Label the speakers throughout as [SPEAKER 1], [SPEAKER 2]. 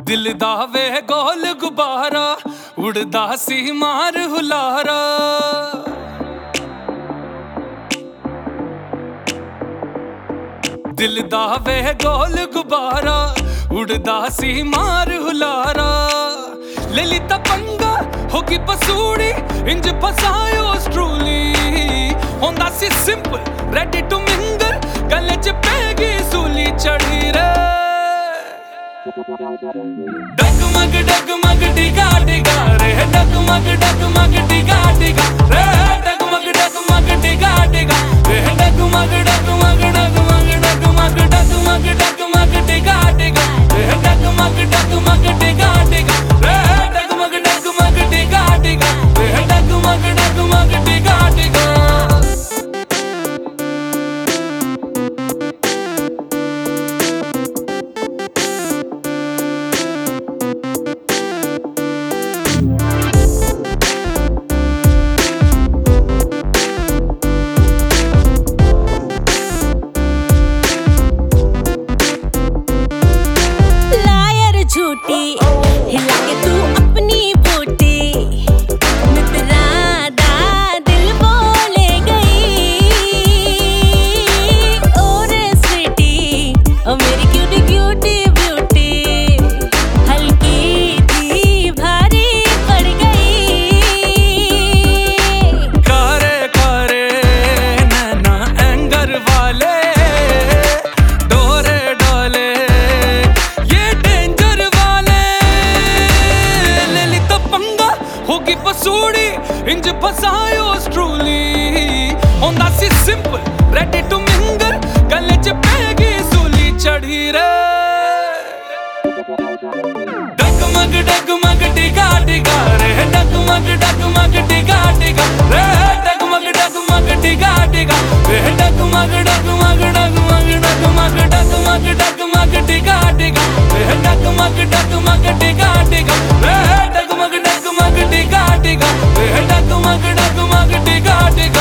[SPEAKER 1] दिल दा वे गोल गुब्बारा उड़दा सी मार हुलारा। दिल दा वे गोल गुब्बारा उड़दा सी मार हुलारा। ले लिता पंगा होगी पसूड़ी इंज फसायो स्ट्रूली। होंदा सी सिंपल रेडी टू मिंगल गले च पैगी सूली चढ़ी रे। डगमग डिगा डिगा रे डगमग डिगा डिगा रे डगमग डिगा डिगा रे डगमग डिगा डिगा रे डगमग डिगा डिगा रे डगमग डिगा डिगा रे डगमग डिगा डिगा।
[SPEAKER 2] हिला के तू अपनी बूटी मित्रादा दिल बोले गई। और स्वीटी ओ मेरी क्यूटी क्यूटी ब्यूटी हल्की थी भारी पड़ गई।
[SPEAKER 1] कारे कारे नैना एंगर वाले डोरे डोले होगी पसूड़ी इंज फसायो स्ट्रूली। होंदा सी सिंपल रेडी टू मिंगल गले च पैगी सूली चढ़ी रे। डगमग डिगा डिगा रे डगमग डिगा डिगा रे डगमग डिगा डिगा रे डगमग डिगा डिगा रे डगमग डिगा डिगा रे डगमग डिगा डिगा रे डगमग डिगा डिगा।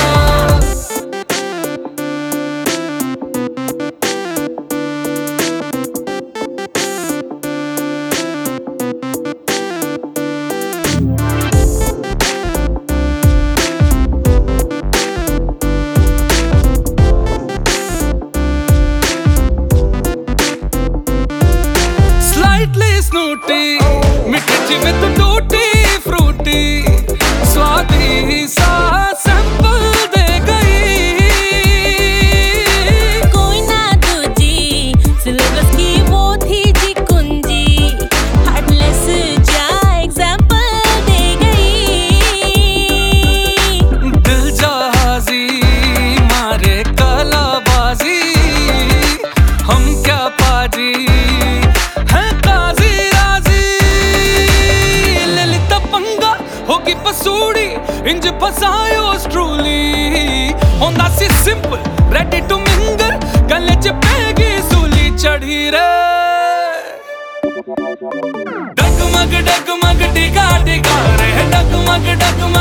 [SPEAKER 1] Slightly snooty मिठी जिवें तू टूटी फ्रूटी स्वादी सा सैंपल दे गई।
[SPEAKER 2] कोई ना दूजी सिलेबस की वो थी जी कुंजी हार्टलेस जा एग्जाम्पल दे गई।
[SPEAKER 1] दिल जहाजी मारे कलाबाजी हम क्या पाजी होगी पसूड़ी इंज फसायो स्ट्रूली। होंदा सी सिंपल रेडी टू मिंगल गले च पैगी सूली चढ़ी रे। डगमग डिगा डिगा रे डगमग